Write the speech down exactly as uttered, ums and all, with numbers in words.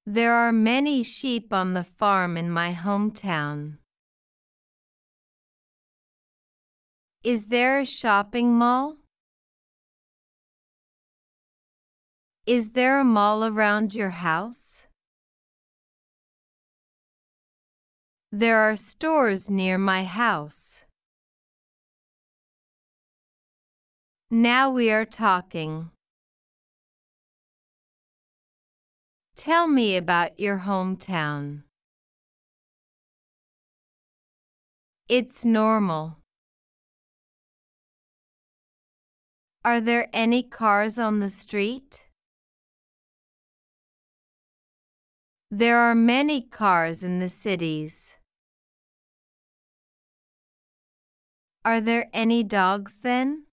There are many sheep on the farm in my hometown. Is there a shopping mall? Is there a mall around your house? There are stores near my house. Now we are talking. Tell me about your hometown. It's normal. Are there any cars on the street? There are many cars in the cities. Are there any dogs then?